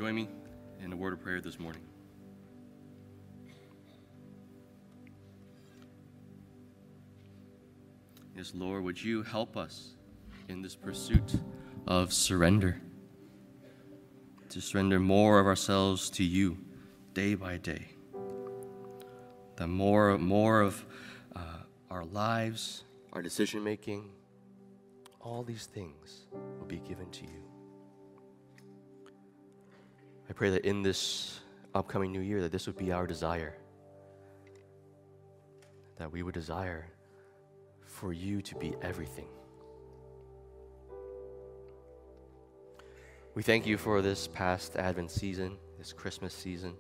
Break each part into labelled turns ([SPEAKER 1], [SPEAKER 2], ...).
[SPEAKER 1] join me in a word of prayer this morning? Yes, Lord, would you help us in this pursuit of surrender, to surrender more of ourselves to you day by day, that more of our lives, our decision-making, all these things will be given to you. I pray that in this upcoming new year, that this would be our desire, that we would desire for you to be everything. We thank you for this past Advent season, this Christmas season,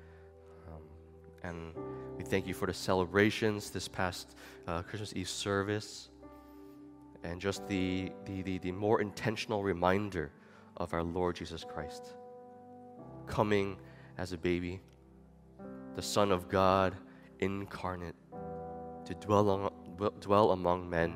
[SPEAKER 1] and we thank you for the celebrations this past Christmas Eve service, and just the more intentional reminder of our Lord Jesus Christ coming as a baby, the Son of God incarnate, to dwell among men,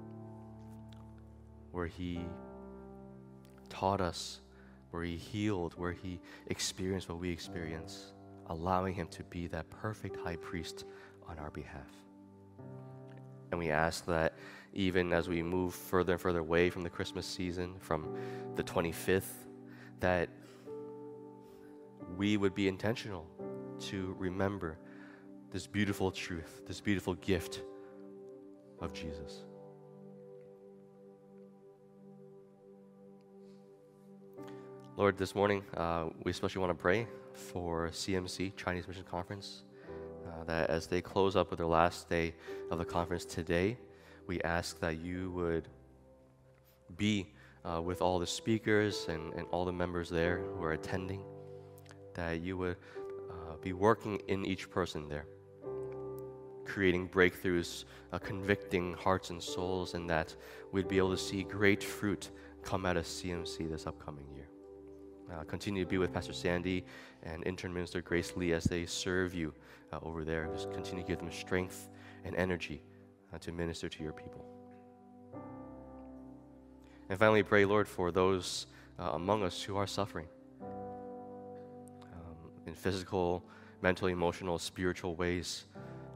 [SPEAKER 1] where he taught us, where he healed, where he experienced what we experience, allowing him to be that perfect high priest on our behalf. And we ask that even as we move further and further away from the Christmas season, from the 25th, that we would be intentional to remember this beautiful truth, this beautiful gift of Jesus. Lord, this morning, we especially want to pray for CMC, Chinese Mission Conference, that as they close up with their last day of the conference today, we ask that you would be with all the speakers and all the members there who are attending, that you would be working in each person there, creating breakthroughs, convicting hearts and souls, and that we'd be able to see great fruit come out of CMC this upcoming year. Continue to be with Pastor Sandy and Intern Minister Grace Lee as they serve you over there. Just continue to give them strength and energy to minister to your people. And finally, pray, Lord, for those among us who are suffering in physical, mental, emotional, spiritual ways.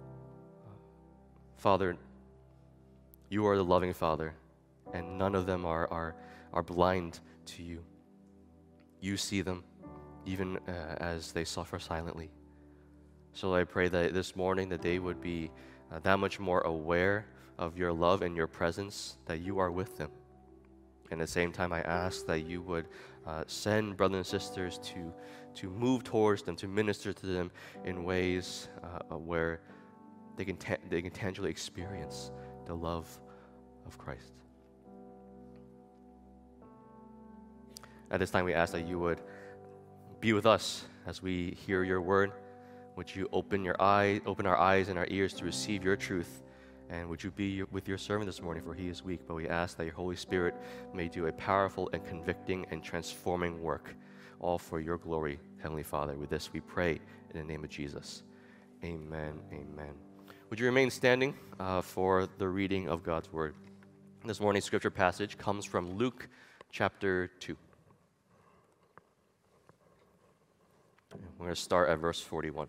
[SPEAKER 1] Father, you are the loving Father, and none of them are blind to you. You see them, even as they suffer silently. So I pray that this morning that they would be that much more aware of your love and your presence, that you are with them. And at the same time, I ask that you would send brothers and sisters to move towards them, to minister to them in ways where they can tangibly experience the love of Christ. At this time, we ask that you would be with us as we hear your word. Would you open our eyes and our ears to receive your truth? And would you be with your servant this morning, for he is weak, but we ask that your Holy Spirit may do a powerful and convicting and transforming work, all for your glory, Heavenly Father. With this we pray in the name of Jesus. Amen, amen. Would you remain standing for the reading of God's word? This morning's scripture passage comes from Luke chapter 2. We're going to start at verse 41.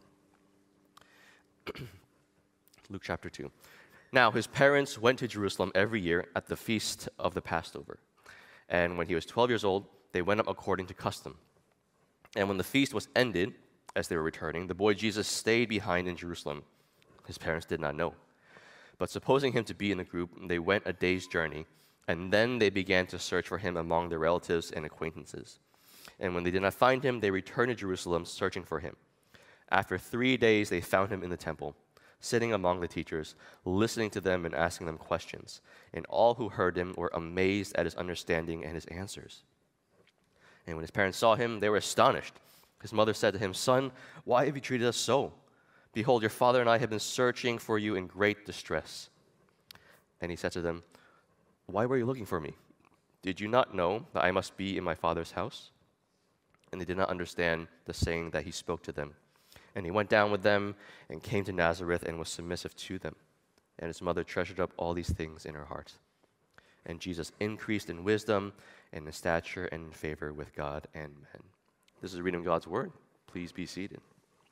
[SPEAKER 1] Luke chapter 2. Now his parents went to Jerusalem every year at the feast of the Passover. And when he was 12 years old, they went up according to custom. And when the feast was ended, as they were returning, the boy Jesus stayed behind in Jerusalem. His parents did not know. But supposing him to be in the group, they went a day's journey, and then they began to search for him among their relatives and acquaintances. And when they did not find him, they returned to Jerusalem searching for him. After 3 days, they found him in the temple, sitting among the teachers, listening to them and asking them questions. And all who heard him were amazed at his understanding and his answers. And when his parents saw him, they were astonished. His mother said to him, "Son, why have you treated us so? Behold, your father and I have been searching for you in great distress." And he said to them, "Why were you looking for me? Did you not know that I must be in my father's house?" And they did not understand the saying that he spoke to them. And he went down with them and came to Nazareth and was submissive to them. And his mother treasured up all these things in her heart. And Jesus increased in wisdom and in stature and in favor with God and men. This is the reading of God's Word. Please be seated.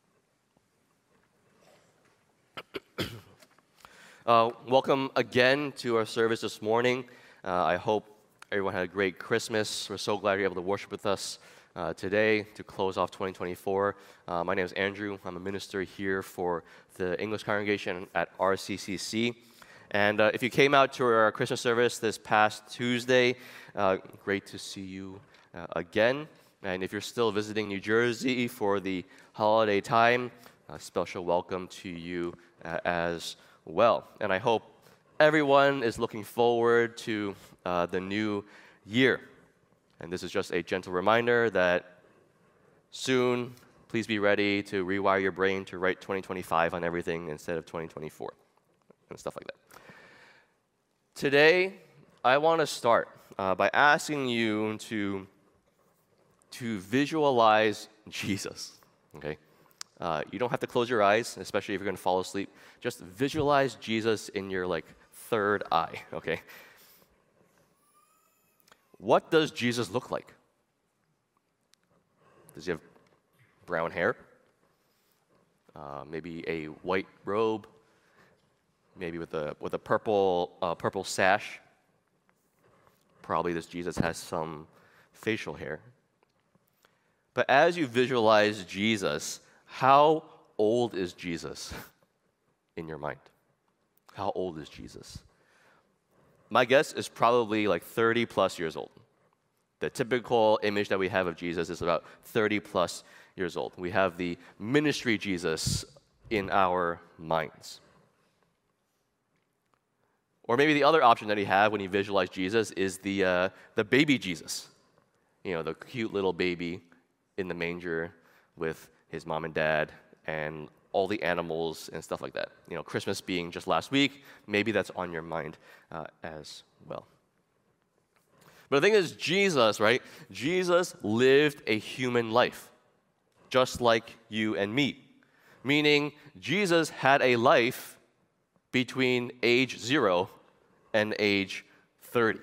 [SPEAKER 1] Welcome again to our service this morning. I hope everyone had a great Christmas. We're so glad you're able to worship with us today to close off 2024. My name is Andrew. I'm a minister here for the English congregation at RCCC. And if you came out to our Christmas service this past Tuesday, great to see you again. And if you're still visiting New Jersey for the holiday time, a special welcome to you as well. And I hope everyone is looking forward to the new year. And this is just a gentle reminder that soon, please be ready to rewire your brain to write 2025 on everything instead of 2024 and stuff like that. Today, I want to start by asking you to visualize Jesus, okay? You don't have to close your eyes, especially if you're going to fall asleep. Just visualize Jesus in your, third eye, okay? What does Jesus look like? Does he have brown hair? Maybe a white robe? Maybe with a purple sash? Probably this Jesus has some facial hair. But as you visualize Jesus, how old is Jesus in your mind? How old is Jesus? My guess is probably 30 plus years old. The typical image that we have of Jesus is about 30 plus years old. We have the ministry Jesus in our minds. Or maybe the other option that you have when you visualize Jesus is the baby Jesus. You know, the cute little baby in the manger with his mom and dad and all the animals and stuff like that. You know, Christmas being just last week, maybe that's on your mind as well. But the thing is, Jesus, right? Jesus lived a human life, just like you and me. Meaning, Jesus had a life between age 0 and age 30.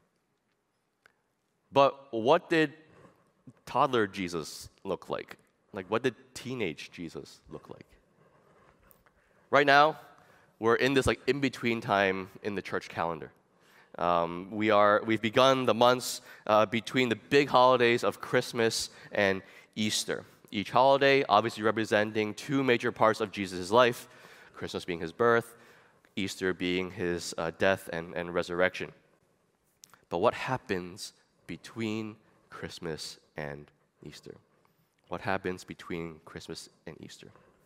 [SPEAKER 1] But what did toddler Jesus look like? What did teenage Jesus look like? Right now, we're in this in-between time in the church calendar. We've begun the months between the big holidays of Christmas and Easter. Each holiday obviously representing two major parts of Jesus' life, Christmas being his birth, Easter being his death and resurrection. But what happens between Christmas and Easter? What happens between Christmas and Easter?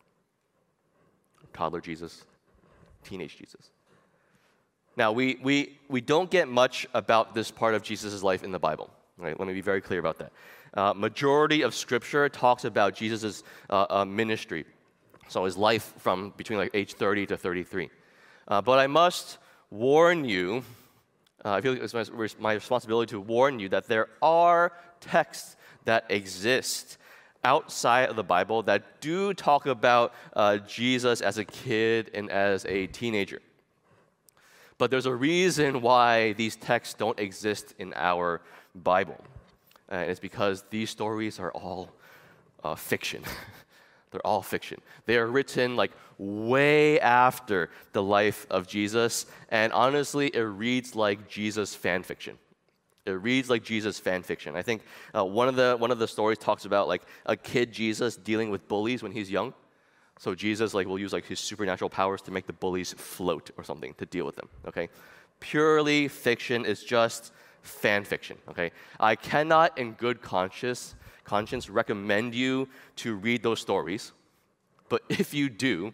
[SPEAKER 1] Toddler Jesus, teenage Jesus. Now, we don't get much about this part of Jesus' life in the Bible. Right? Let me be very clear about that. Majority of Scripture talks about Jesus' ministry, so his life from between age 30 to 33. But I must warn you, I feel like it's my responsibility to warn you that there are texts that exist outside of the Bible that do talk about Jesus as a kid and as a teenager. But there's a reason why these texts don't exist in our Bible. And it's because these stories are all fiction. They're all fiction. They are written way after the life of Jesus, and honestly, it reads like Jesus fan fiction. It reads like Jesus fan fiction. I think one of the stories talks about a kid Jesus dealing with bullies when he's young. So Jesus will use his supernatural powers to make the bullies float or something to deal with them. Okay, purely fiction is just fan fiction. Okay, I cannot in good conscience recommend you to read those stories, but if you do,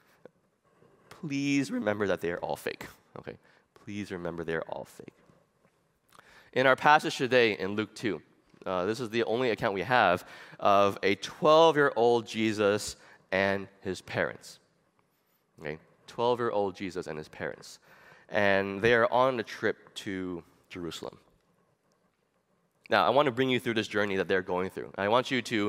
[SPEAKER 1] please remember that they are all fake. Okay, please remember they are all fake. In our passage today in Luke 2, this is the only account we have of a 12-year-old Jesus and his parents. Okay, 12-year-old Jesus and his parents. And they are on a trip to Jerusalem. Now, I want to bring you through this journey that they're going through. I want you to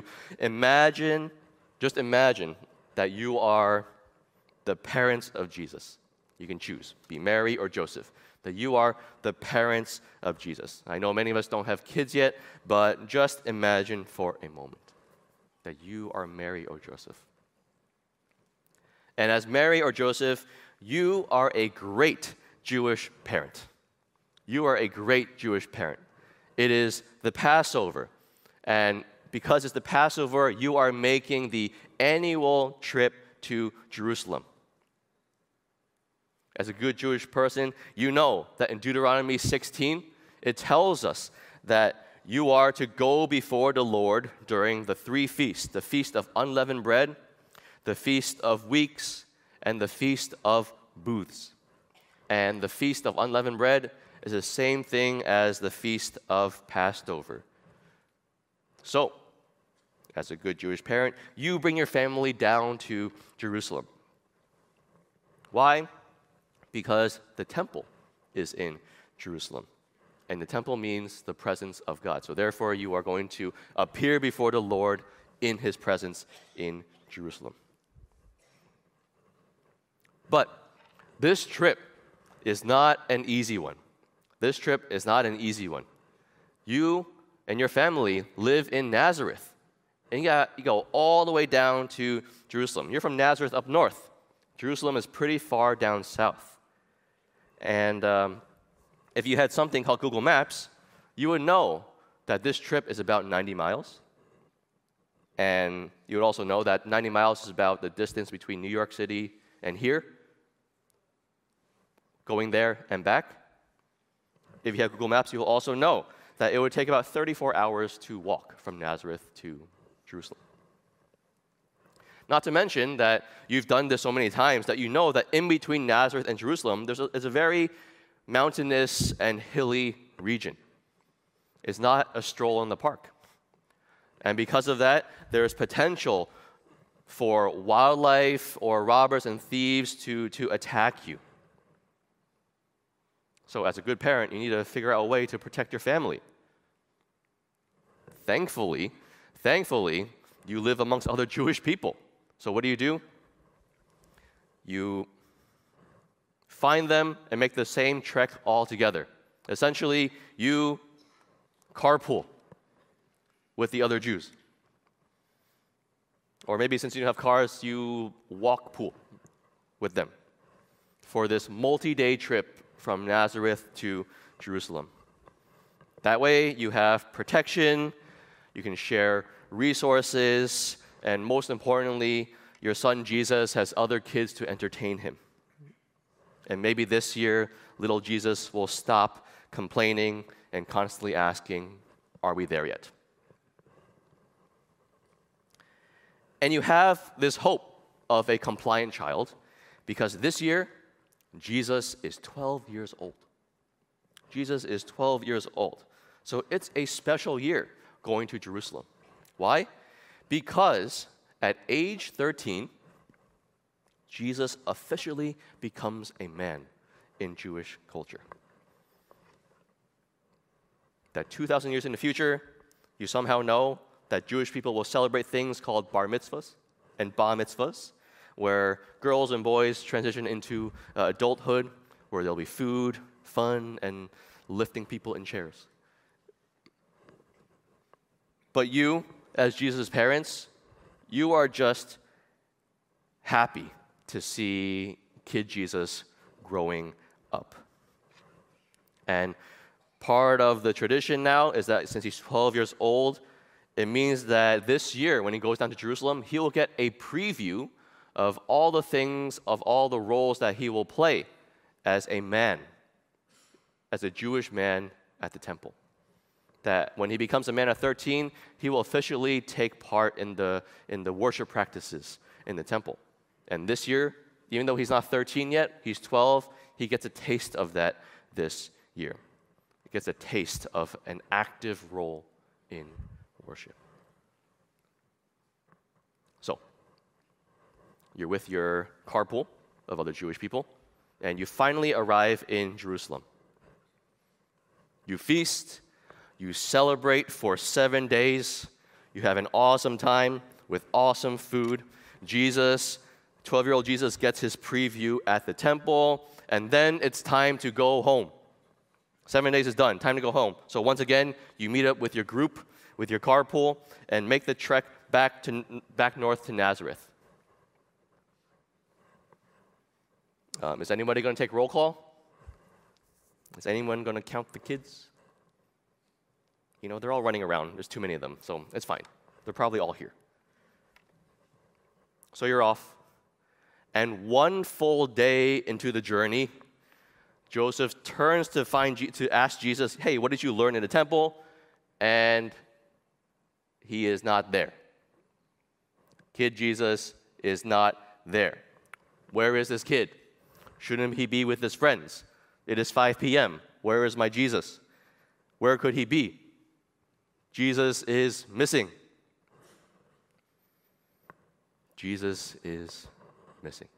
[SPEAKER 1] just imagine that you are the parents of Jesus. You can choose, be Mary or Joseph. That you are the parents of Jesus. I know many of us don't have kids yet, but just imagine for a moment. that you are Mary or Joseph. And as Mary or Joseph, you are a great Jewish parent. You are a great Jewish parent. It is the Passover. And because it's the Passover, you are making the annual trip to Jerusalem. As a good Jewish person, you know that in Deuteronomy 16, it tells us that you are to go before the Lord during the three feasts, the Feast of Unleavened Bread, the Feast of Weeks, and the Feast of Booths. And the Feast of Unleavened Bread is the same thing as the Feast of Passover. So, as a good Jewish parent, you bring your family down to Jerusalem. Why? Because the temple is in Jerusalem. And the temple means the presence of God. So therefore, you are going to appear before the Lord in his presence in Jerusalem. But this trip is not an easy one. This trip is not an easy one. You and your family live in Nazareth. And you go all the way down to Jerusalem. You're from Nazareth up north. Jerusalem is pretty far down south. And if you had something called Google Maps, you would know that this trip is about 90 miles. And you would also know that 90 miles is about the distance between New York City and here, going there and back. If you have Google Maps, you will also know that it would take about 34 hours to walk from Nazareth to Jerusalem. Not to mention that you've done this so many times that you know that in between Nazareth and Jerusalem, there's a very mountainous and hilly region. It's not a stroll in the park. And because of that, there's potential for wildlife or robbers and thieves to attack you. So as a good parent, you need to figure out a way to protect your family. Thankfully, you live amongst other Jewish people. So what do? You find them and make the same trek all together. Essentially, you carpool with the other Jews. Or maybe since you don't have cars, you walk pool with them for this multi-day trip from Nazareth to Jerusalem. That way, you have protection, you can share resources, and most importantly, your son Jesus has other kids to entertain him. And maybe this year, little Jesus will stop complaining and constantly asking, "Are we there yet?" And you have this hope of a compliant child because this year, Jesus is 12 years old. Jesus is 12 years old. So it's a special year going to Jerusalem. Why? Because at age 13, Jesus officially becomes a man in Jewish culture. That 2,000 years in the future, you somehow know that Jewish people will celebrate things called bar mitzvahs and bar mitzvahs, where girls and boys transition into adulthood, where there'll be food, fun, and lifting people in chairs. But you, as Jesus' parents, you are just happy to see kid Jesus growing up. And part of the tradition now is that since he's 12 years old, it means that this year, when he goes down to Jerusalem, he will get a preview of all the things, of all the roles that he will play as a man, as a Jewish man at the temple. That when he becomes a man at 13, he will officially take part in the worship practices in the temple. And this year, even though he's not 13 yet, he's 12, he gets a taste of that this year. He gets a taste of an active role in worship. So, you're with your carpool of other Jewish people, and you finally arrive in Jerusalem. You feast, you celebrate for 7 days, you have an awesome time with awesome food. Jesus, 12-year-old Jesus gets his preview at the temple, and then it's time to go home. 7 days is done, time to go home. So once again, you meet up with your group, with your carpool, and make the trek back north to Nazareth. Is anybody going to take roll call? Is anyone going to count the kids? You know, they're all running around. There's too many of them, so it's fine. They're probably all here. So you're off. And one full day into the journey, Joseph turns to ask Jesus, hey, what did you learn in the temple? And he is not there. Kid Jesus is not there. Where is this kid? Shouldn't he be with his friends? It is 5 p.m. Where is my Jesus? Where could he be? Jesus is missing. Jesus is missing.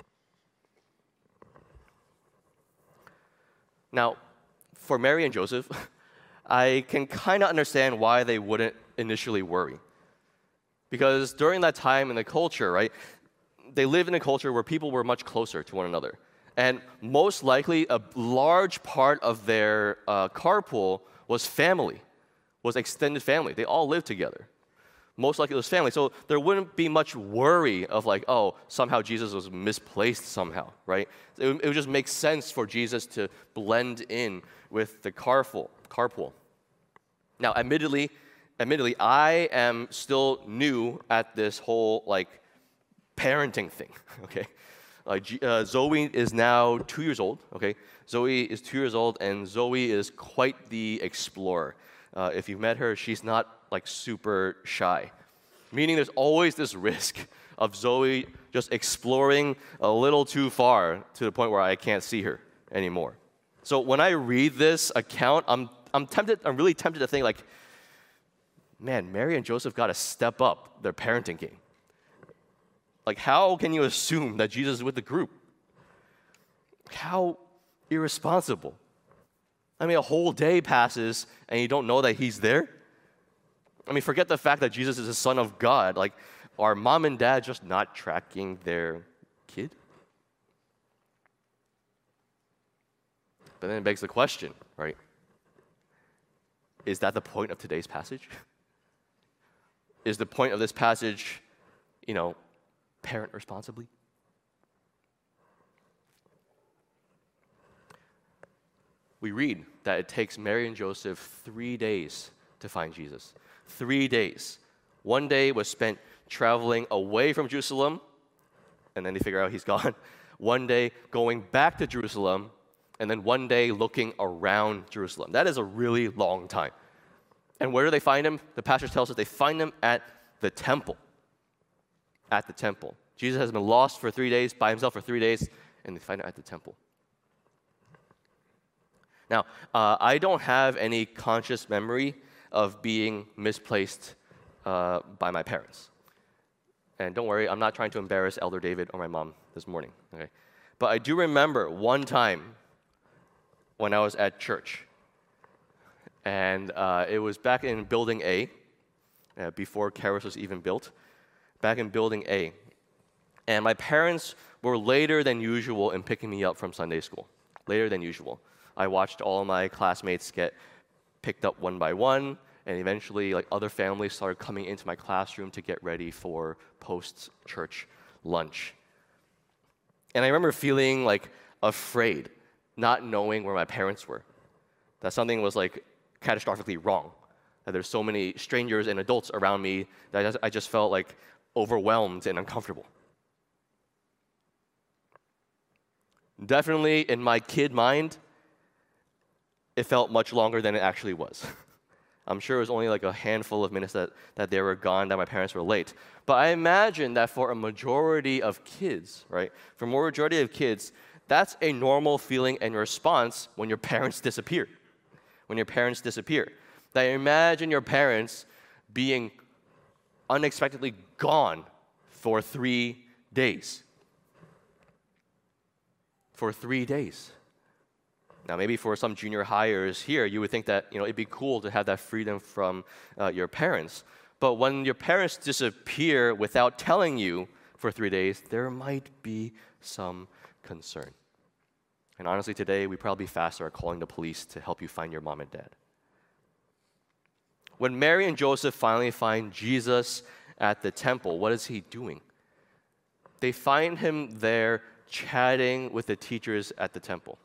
[SPEAKER 1] Now, for Mary and Joseph, I can kind of understand why they wouldn't initially worry. Because during that time in the culture, right, they lived in a culture where people were much closer to one another. And most likely, a large part of their carpool was family, was extended family. They all lived together. Most likely it was family. So there wouldn't be much worry of like, oh, somehow Jesus was misplaced somehow, right? It would just make sense for Jesus to blend in with the carpool. Now, admittedly, I am still new at this whole like parenting thing, okay? Zoe is now 2 years old, okay? Zoe is 2 years old, and Zoe is quite the explorer. If you've met her, she's not like super shy, meaning there's always this risk of Zoe just exploring a little too far to the point where I can't see her anymore. So when I read this account, I'm really tempted to think like, man, Mary and Joseph got to step up their parenting game. Like, how can you assume that Jesus is with the group? How irresponsible. I mean, a whole day passes and you don't know that he's there? I mean, forget the fact that Jesus is the Son of God. Like, are mom and dad just not tracking their kid? But then it begs the question, right? Is that the point of today's passage? Is the point of this passage, parent responsibly? We read that it takes Mary and Joseph 3 days to find Jesus. 3 days. 1 day was spent traveling away from Jerusalem, and then they figure out he's gone. 1 day going back to Jerusalem, and then 1 day looking around Jerusalem. That is a really long time. And where do they find him? The passage tells us they find him at the temple. At the temple. Jesus has been lost for 3 days, by himself for 3 days, and they find him at the temple. Now, I don't have any conscious memory of being misplaced by my parents. And don't worry, I'm not trying to embarrass Elder David or my mom this morning. Okay? But I do remember one time when I was at church. And it was back in Building A, before Caris was even built. Back in Building A. And my parents were later than usual in picking me up from Sunday school. Later than usual. I watched all of my classmates get picked up one by one, and eventually other families started coming into my classroom to get ready for post-church lunch. And I remember feeling afraid, not knowing where my parents were. That something was catastrophically wrong. That there's so many strangers and adults around me that I just felt overwhelmed and uncomfortable. Definitely in my kid mind, it felt much longer than it actually was. I'm sure it was only a handful of minutes that they were gone, that my parents were late. But I imagine that for a majority of kids, right? For a majority of kids, that's a normal feeling and response when your parents disappear. When your parents disappear. That imagine your parents being unexpectedly gone for 3 days. For 3 days. Now, maybe for some junior hires here, you would think that it'd be cool to have that freedom from your parents. But when your parents disappear without telling you for 3 days, there might be some concern. And honestly, today, we probably faster are calling the police to help you find your mom and dad. When Mary and Joseph finally find Jesus at the temple, what is he doing? They find him there chatting with the teachers at the temple.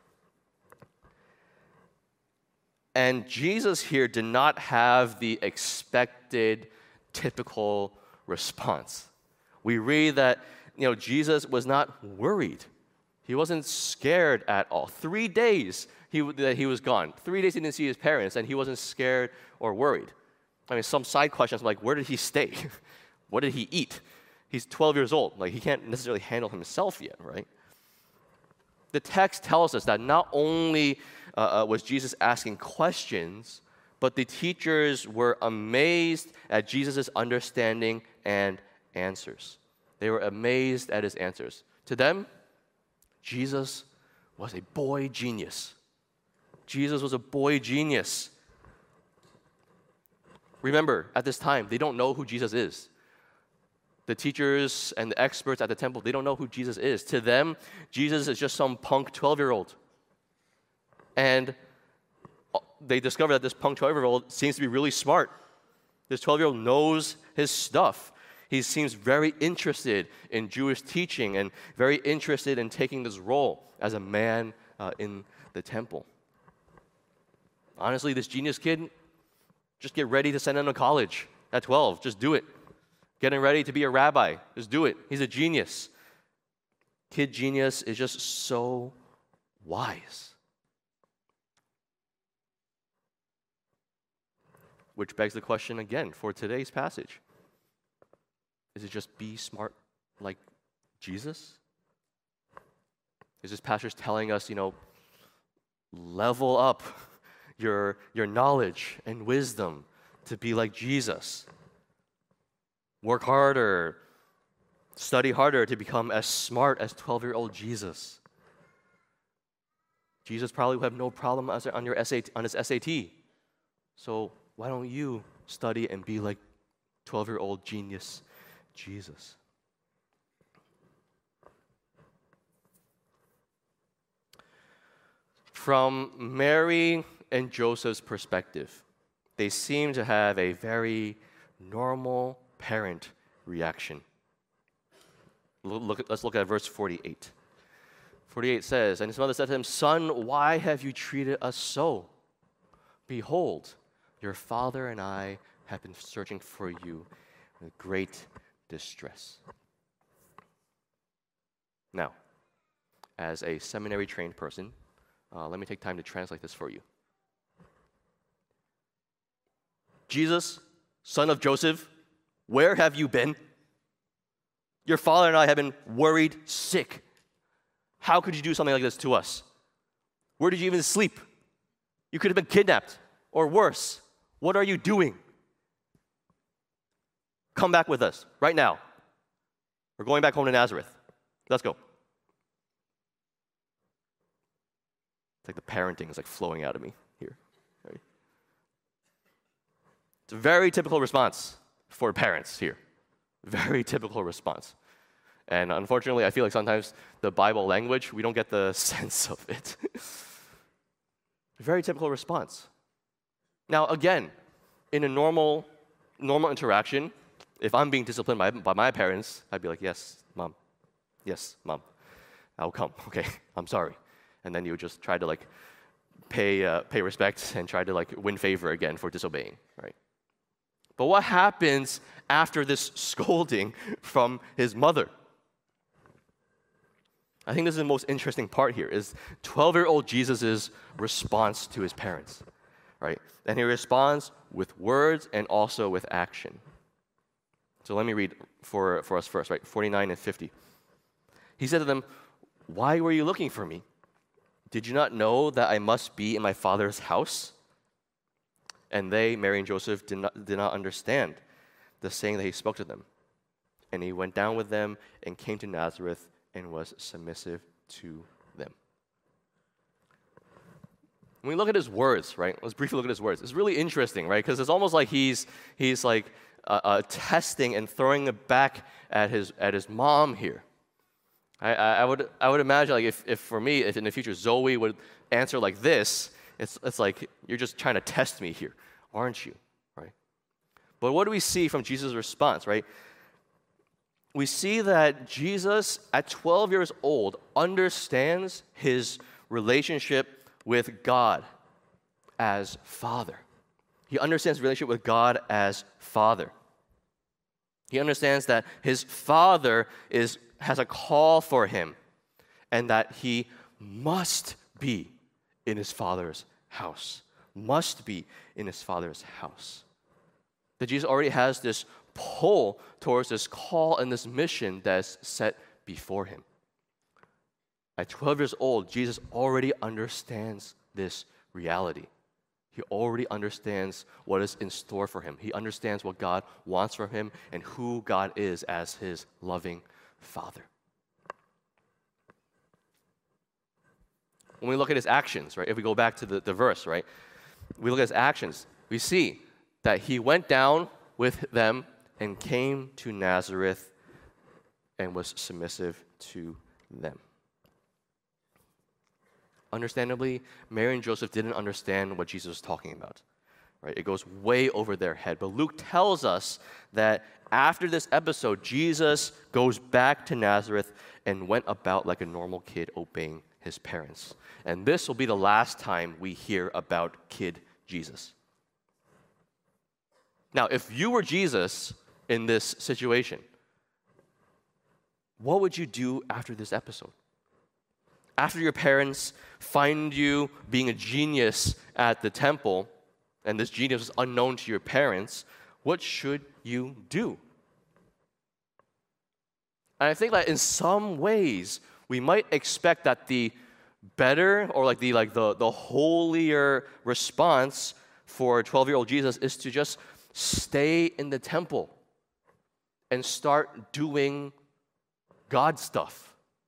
[SPEAKER 1] And Jesus here did not have the expected, typical response. We read that, Jesus was not worried. He wasn't scared at all. 3 days that he was gone. 3 days he didn't see his parents, and he wasn't scared or worried. I mean, some side questions like, where did he stay? What did he eat? He's 12 years old. Like, he can't necessarily handle himself yet, right? The text tells us that not only was Jesus asking questions, but the teachers were amazed at Jesus' understanding and answers. They were amazed at his answers. To them, Jesus was a boy genius. Jesus was a boy genius. Remember, at this time, they don't know who Jesus is. The teachers and the experts at the temple, they don't know who Jesus is. To them, Jesus is just some punk 12-year-old. And they discover that this punk 12-year-old seems to be really smart. This 12-year-old knows his stuff. He seems very interested in Jewish teaching and very interested in taking this role as a man in the temple. Honestly, this genius kid, just get ready to send him to college at 12. Just do it. Getting ready to be a rabbi. Just do it. He's a genius. Kid genius is just so wise. Which begs the question again for today's passage. Is it just be smart like Jesus? Is this passage telling us, level up your knowledge and wisdom to be like Jesus? Work harder, study harder to become as smart as 12-year-old Jesus. Jesus probably would have no problem on his SAT. So why don't you study and be like 12-year-old genius Jesus? From Mary and Joseph's perspective, they seem to have a very normal parent reaction. Let's look at verse 48. 48 says, and his mother said to him, "Son, why have you treated us so? Behold, your father and I have been searching for you with great distress." Now, as a seminary-trained person, let me take time to translate this for you. Jesus, son of Joseph, where have you been? Your father and I have been worried sick. How could you do something like this to us? Where did you even sleep? You could have been kidnapped, or worse. What are you doing? Come back with us right now. We're going back home to Nazareth. Let's go. It's like the parenting is like flowing out of me here. Right? It's a very typical response for parents here. Very typical response. And unfortunately, I feel like sometimes the Bible language, we don't get the sense of it. Very typical response. Now, again, in a normal interaction, if I'm being disciplined by my parents, I'd be like, yes, mom. Yes, mom. I'll come. Okay, I'm sorry. And then you would just try to pay respect and try to win favor again for disobeying, right? But what happens after this scolding from his mother? I think this is the most interesting part here, is 12-year-old Jesus' response to his parents, right? And he responds with words and also with action. So let me read for us first, right? 49 and 50. He said to them, "Why were you looking for me? Did you not know that I must be in my father's house?" And they, Mary and Joseph, did not understand the saying that he spoke to them. And he went down with them and came to Nazareth and was submissive to them. When we look at his words, right? Let's briefly look at his words. It's really interesting, right? Because it's almost like he's testing and throwing it back at his mom here. I would imagine if for me, if in the future Zoe would answer like this, it's like you're just trying to test me here, aren't you? Right? But what do we see from Jesus' response, right? We see that Jesus, at 12 years old, understands his relationship with God as Father. He understands the relationship with God as Father. He understands that his Father has a call for him and that he must be in his Father's house. Must be in his Father's house. That Jesus already has this pull towards this call and this mission that's set before him. At 12 years old, Jesus already understands this reality. He already understands what is in store for him. He understands what God wants from him and who God is as his loving Father. When we look at his actions, right, if we go back to the verse, right, we look at his actions, we see that he went down with them and came to Nazareth and was submissive to them. Understandably, Mary and Joseph didn't understand what Jesus was talking about. Right? It goes way over their head. But Luke tells us that after this episode, Jesus goes back to Nazareth and went about like a normal kid obeying his parents. And this will be the last time we hear about kid Jesus. Now, if you were Jesus in this situation, what would you do after this episode? After your parents find you being a genius at the temple, and this genius is unknown to your parents, what should you do? And I think that in some ways, we might expect that the better or the holier response for a 12-year-old Jesus is to just stay in the temple and start doing God stuff.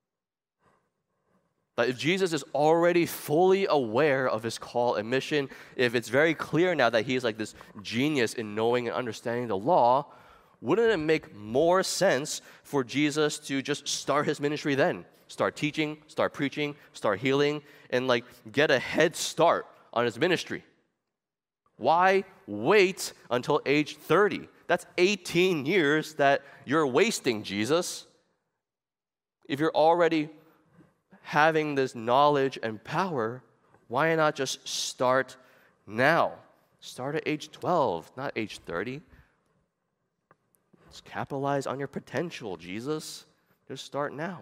[SPEAKER 1] But if Jesus is already fully aware of his call and mission, if it's very clear now that he's like this genius in knowing and understanding the law, wouldn't it make more sense for Jesus to just start his ministry then? Start teaching, start preaching, start healing, and get a head start on his ministry. Why wait until age 30? That's 18 years that you're wasting, Jesus. If you're already having this knowledge and power, why not just start now? Start at age 12, not age 30. Just capitalize on your potential, Jesus. Just start now.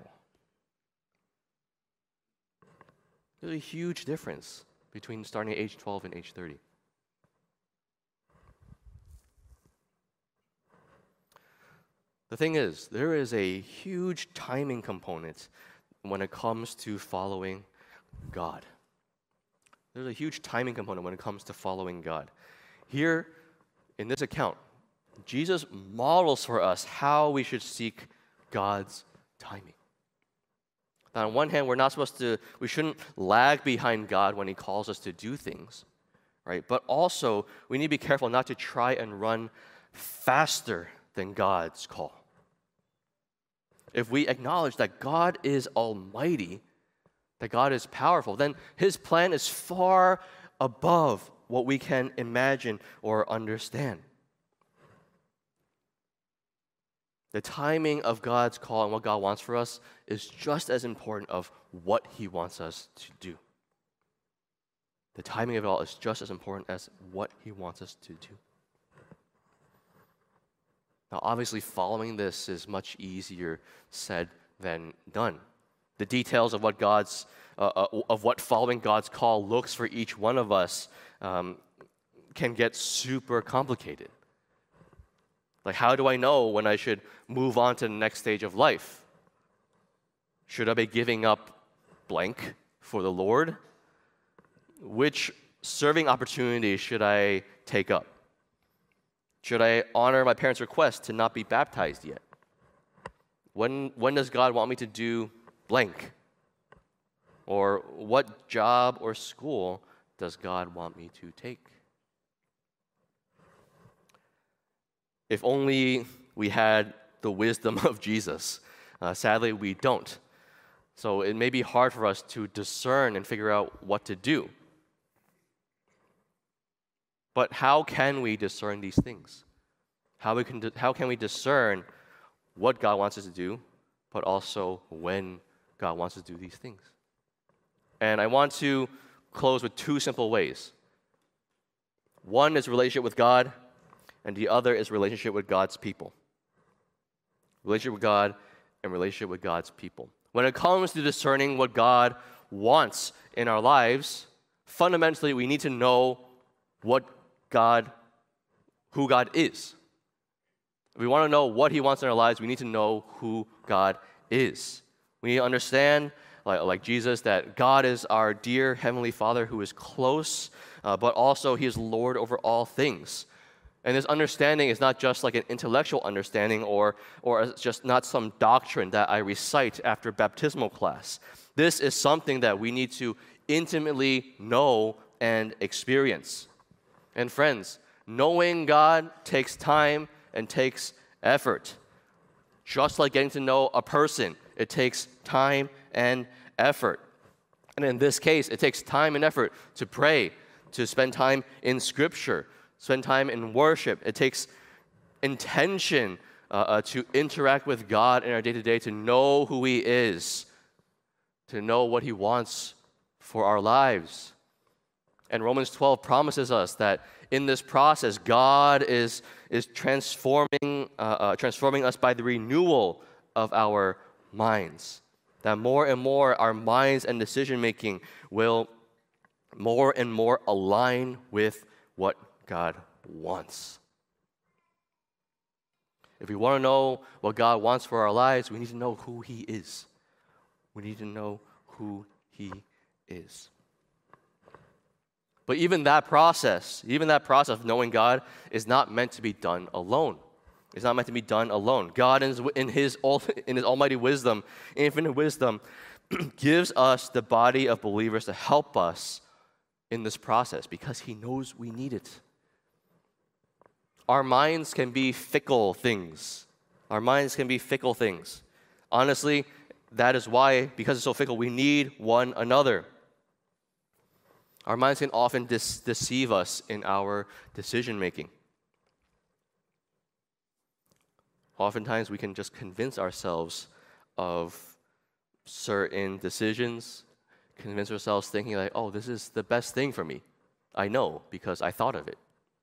[SPEAKER 1] There's a huge difference between starting at age 12 and age 30. The thing is, there is a huge timing component when it comes to following God. There's a huge timing component when it comes to following God. Here, in this account, Jesus models for us how we should seek God's timing. Now, on one hand, we shouldn't lag behind God when he calls us to do things, right? But also, we need to be careful not to try and run faster than God's call. If we acknowledge that God is almighty, that God is powerful, then his plan is far above what we can imagine or understand. The timing of God's call and what God wants for us is just as important of what he wants us to do. The timing of it all is just as important as what he wants us to do. Now, obviously, following this is much easier said than done. The details of what following God's call looks for each one of us can get super complicated. Like, how do I know when I should move on to the next stage of life? Should I be giving up blank for the Lord? Which serving opportunity should I take up? Should I honor my parents' request to not be baptized yet? When does God want me to do blank? Or what job or school does God want me to take? If only we had the wisdom of Jesus. Sadly, we don't. So it may be hard for us to discern and figure out what to do. But how can we discern these things? how can we discern what God wants us to do, but also when God wants us to do these things. And I want to close with two simple ways. One is relationship with God, and the other is relationship with God's people. Relationship with God and relationship with God's people. When it comes to discerning what God wants in our lives, fundamentally we need to know who God is. If we want to know what He wants in our lives, we need to know who God is. We need to understand, like Jesus, that God is our dear Heavenly Father who is close, but also He is Lord over all things. And this understanding is not just like an intellectual understanding or just not some doctrine that I recite after baptismal class. This is something that we need to intimately know and experience. And friends, knowing God takes time and takes effort. Just like getting to know a person, it takes time and effort. And in this case, it takes time and effort to pray, to spend time in Scripture, spend time in worship. It takes intention to interact with God in our day-to-day, to know who He is, to know what He wants for our lives. And Romans 12 promises us that in this process, God is transforming us by the renewal of our minds. That more and more our minds and decision-making will more and more align with what God wants. If we want to know what God wants for our lives, we need to know who He is. We need to know who He is. But even that process of knowing God is not meant to be done alone. It's not meant to be done alone. God, in His almighty wisdom, infinite wisdom, gives us the body of believers to help us in this process because He knows we need it. Our minds can be fickle things. Honestly, that is why, because it's so fickle, we need one another. Our minds can often deceive us in our decision-making. Oftentimes, we can just convince ourselves of certain decisions, convince ourselves thinking like, oh, this is the best thing for me. I know because I thought of it.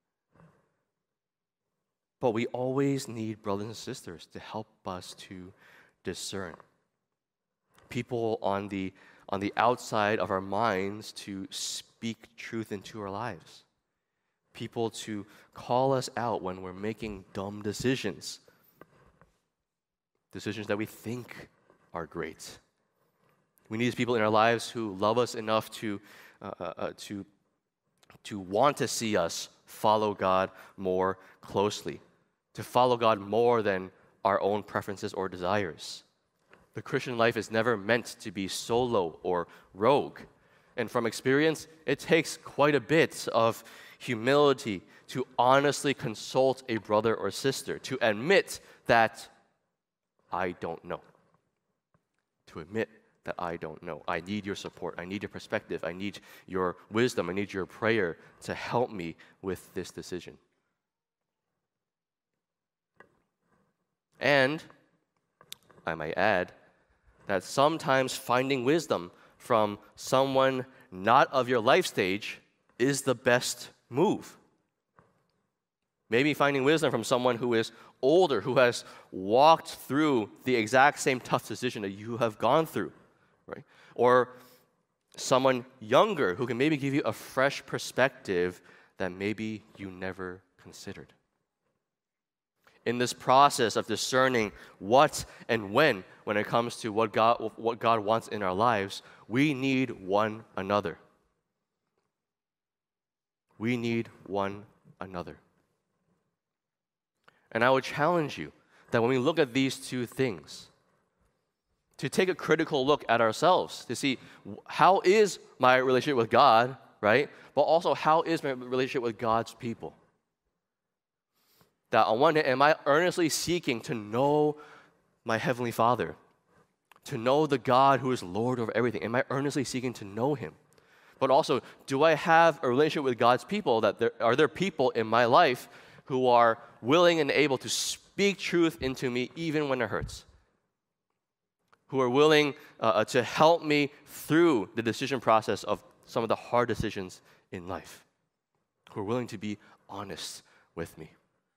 [SPEAKER 1] But we always need brothers and sisters to help us to discern. People on the outside of our minds to speak truth into our lives. People to call us out when we're making dumb decisions. Decisions that we think are great. We need these people in our lives who love us enough to want to see us follow God more closely, to follow God more than our own preferences or desires. The Christian life is never meant to be solo or rogue. And from experience, it takes quite a bit of humility to honestly consult a brother or sister, to admit that I don't know. To admit that I don't know. I need your support. I need your perspective. I need your wisdom. I need your prayer to help me with this decision. And I might add that sometimes finding wisdom from someone not of your life stage is the best move. Maybe finding wisdom from someone who is older, who has walked through the exact same tough decision that you have gone through, right? Or someone younger who can maybe give you a fresh perspective that maybe you never considered. In this process of discerning what and when it comes to what God wants in our lives, we need one another. We need one another. And I would challenge you that when we look at these two things, to take a critical look at ourselves, to see how is my relationship with God, right? But also how is my relationship with God's people? That on one hand, am I earnestly seeking to know my Heavenly Father? To know the God who is Lord over everything? Am I earnestly seeking to know Him? But also, do I have a relationship with God's people? Are there people in my life who are willing and able to speak truth into me even when it hurts, who are willing to help me through the decision process of some of the hard decisions in life, who are willing to be honest with me.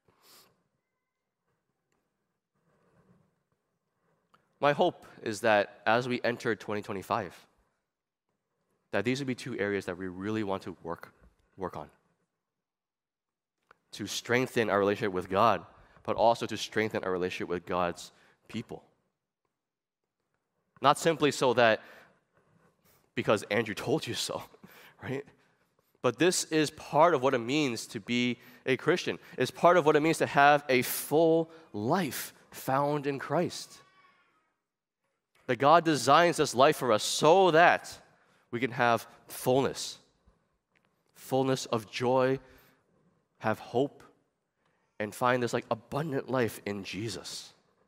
[SPEAKER 1] My hope is that as we enter 2025, that these would be two areas that we really want to work on. To strengthen our relationship with God, but also to strengthen our relationship with God's people. Not simply so that because Andrew told you so, right? But this is part of what it means to be a Christian. It's part of what it means to have a full life found in Christ. That God designs this life for us so that we can have fullness of joy, have hope, and find this like abundant life in Jesus.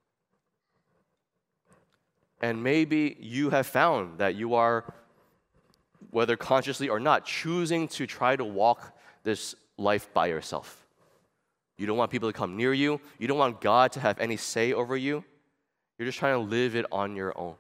[SPEAKER 1] And maybe you have found that you are, whether consciously or not, choosing to try to walk this life by yourself. You don't want people to come near you. You don't want God to have any say over you. You're just trying to live it on your own.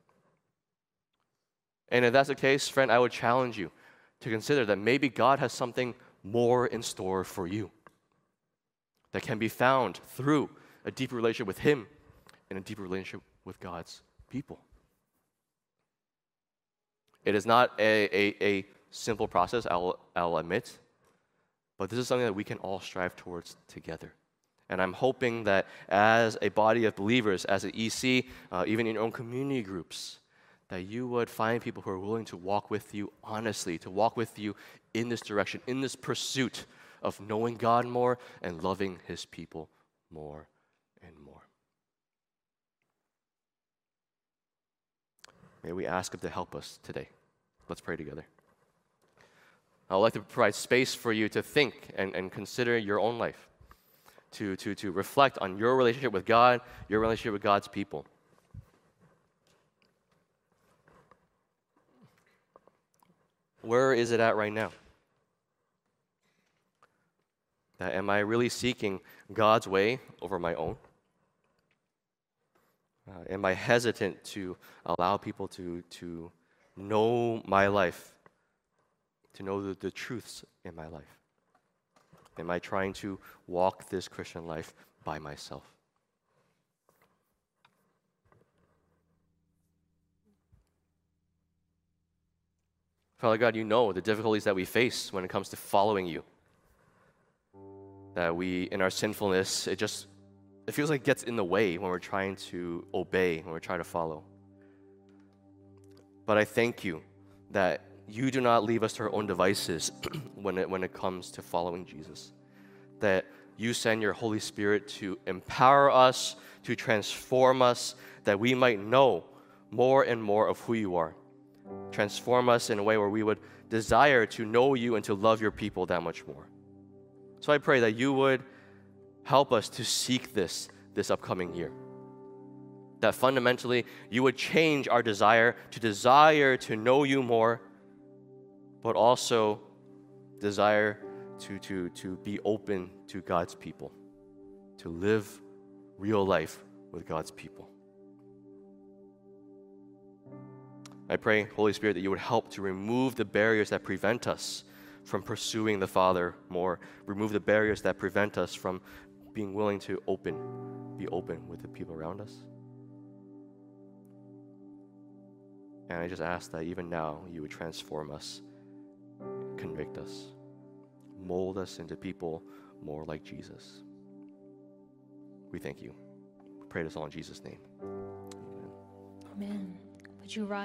[SPEAKER 1] And if that's the case, friend, I would challenge you to consider that maybe God has something more in store for you that can be found through a deeper relationship with Him and a deeper relationship with God's people. It is not a simple process, I'll admit, but this is something that we can all strive towards together. And I'm hoping that as a body of believers, as an EC, even in your own community groups, that you would find people who are willing to walk with you honestly, to walk with you in this direction, in this pursuit of knowing God more and loving His people more and more. May we ask Him to help us today. Let's pray together. I would like to provide space for you to think and consider your own life, to reflect on your relationship with God, your relationship with God's people. Where is it at right now? Am I really seeking God's way over my own? Am I hesitant to allow people to know my life, to know the truths in my life? Am I trying to walk this Christian life by myself? Father God, you know the difficulties that we face when it comes to following you. That we, in our sinfulness, it feels like it gets in the way when we're trying to obey, when we're trying to follow. But I thank you that you do not leave us to our own devices when it comes to following Jesus. That you send your Holy Spirit to empower us, to transform us, that we might know more and more of who you are. Transform us in a way where we would desire to know you and to love your people that much more. So I pray that you would help us to seek this upcoming year. That fundamentally you would change our desire to know you more, but also desire to be open to God's people, to live real life with God's people. I pray, Holy Spirit, that you would help to remove the barriers that prevent us from pursuing the Father more. Remove the barriers that prevent us from being willing to be open with the people around us. And I just ask that even now you would transform us, convict us, mold us into people more like Jesus. We thank you. We pray this all in Jesus' name.
[SPEAKER 2] Amen. Would you rise?